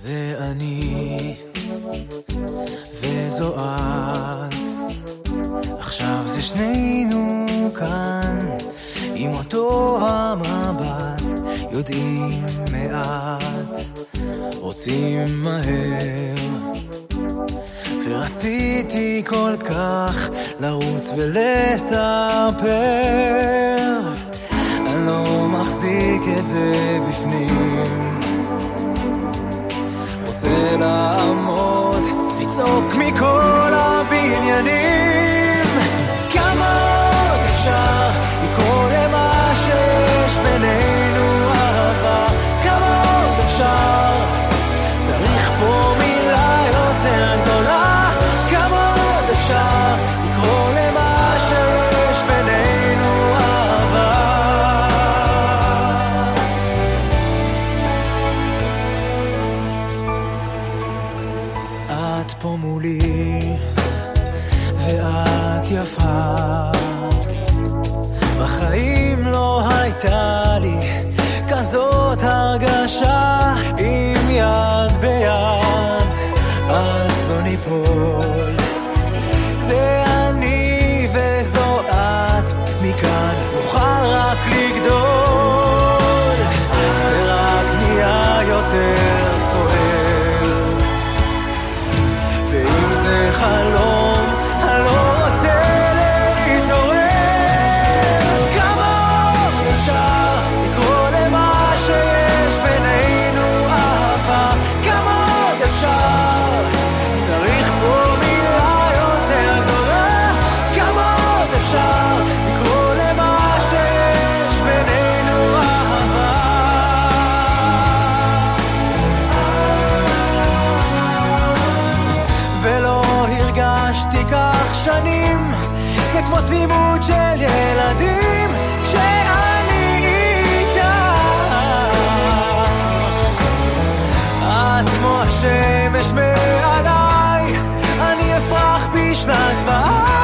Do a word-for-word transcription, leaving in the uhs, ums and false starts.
זה אני וזו את, עכשיו זה שנינו כאן עם אותו המבט, יודעים מעט, רוצים מהר, ורציתי כל כך לרוץ ולספר, אני לא מחזיק את זה בפנים, רוצה לעמוד, לצעוק מכל הבניינים, כמה עוד אפשר לקרוא למה שיש בינינו אהבה, כמה עוד אפשר, צריך פה מילה יותר גדולה, כמה עוד אפשר לקרוא למה שיש בינינו אהבה. את פה מולי ואת יפה, בחיים לא הייתה לי כזאת הרגשה, עם יד ביד אז לא ניפול, זה אני וזו את, מכאן נוכל רק לגדול, זה רק נהיה יותר סוער, ואם זה חלום אני לא רוצה להתעורר, כמה עוד אפשר לקרוא למה שיש בינינו אהבה, כמה עוד אפשר, צריך פה מילה יותר גדולה, כמה עוד אפשר לקרוא למה שיש בינינו אהבה. ולא הרגשתי כך שנים, זה כמו תמימות של ילדים כשאני איתה, את כמו השמש מעליי, אני אפרח בשנת צבעה,